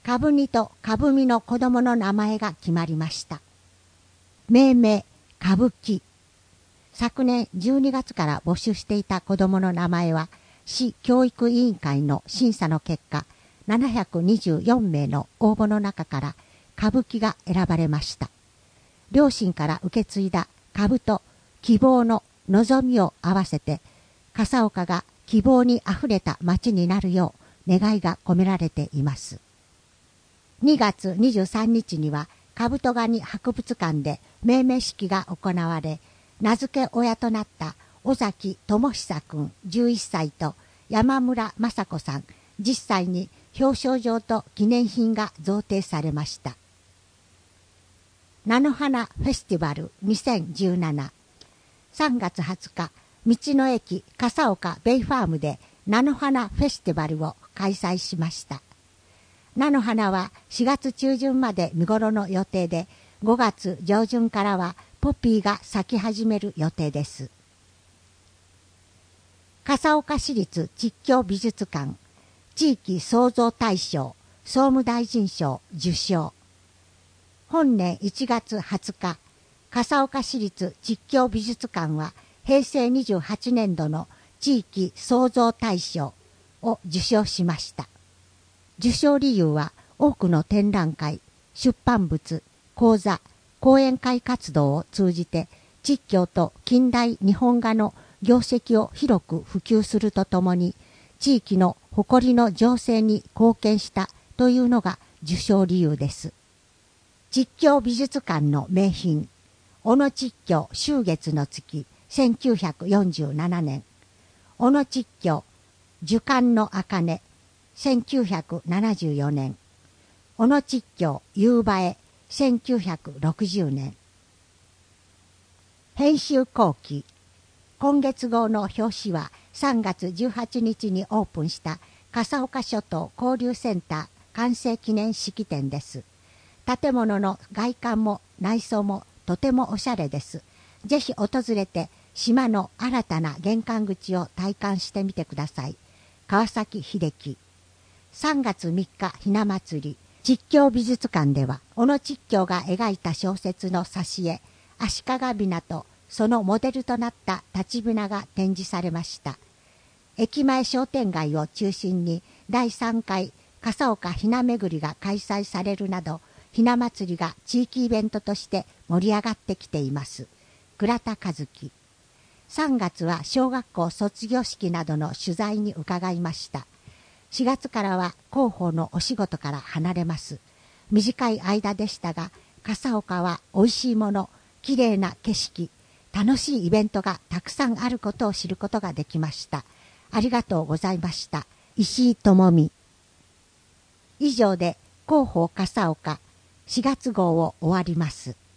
株煮と株見の子供の名前が決まりました。命名、歌舞伎。昨年12月から募集していた子供の名前は、市教育委員会の審査の結果、724名の応募の中から歌舞伎が選ばれました。両親から受け継いだ株と希望の望みを合わせて、笠岡が希望にあふれた町になるよう願いが込められています。2月23日にはカブトガニ博物館で命名式が行われ、名付け親となった尾崎智久くん11歳と山村雅子さん10歳に表彰状と記念品が贈呈されました。菜の花フェスティバル2017。3月20日、道の駅笠岡ベイファームで菜の花フェスティバルを開催しました。菜の花は4月中旬まで見頃の予定で、5月上旬からはポピーが咲き始める予定です。笠岡市立実況美術館地域創造大賞総務大臣賞受賞。本年1月20日、笠岡市立実況美術館は平成28年度の地域創造大賞を受賞しました。受賞理由は多くの展覧会、出版物、講座、講演会活動を通じて実況と近代日本画の業績を広く普及するとともに地域の誇りの醸成に貢献したというのが受賞理由です。実況美術館の名品、小野実況秋月の月1947年、小野実況樹冠の茜1974年、小野実況夕映え1960年。編集後期。今月号の表紙は3月18日にオープンした笠岡諸島交流センター完成記念式典です。建物の外観も内装もとてもおしゃれです。ぜひ訪れて島の新たな玄関口を体感してみてください。川崎秀樹。3月3日ひな祭り。実況美術館では小野実況が描いた小説の挿絵足利びなとそのモデルとなった立ちびなが展示されました。駅前商店街を中心に第3回笠岡ひな巡りが開催されるなど、ひな祭りが地域イベントとして盛り上がってきています。倉田和樹。3月は小学校卒業式などの取材に伺いました。4月からは広報のお仕事から離れます。短い間でしたが、笠岡はおいしいもの、きれいな景色、楽しいイベントがたくさんあることを知ることができました。ありがとうございました。石井智美。以上で広報笠岡4月号を終わります。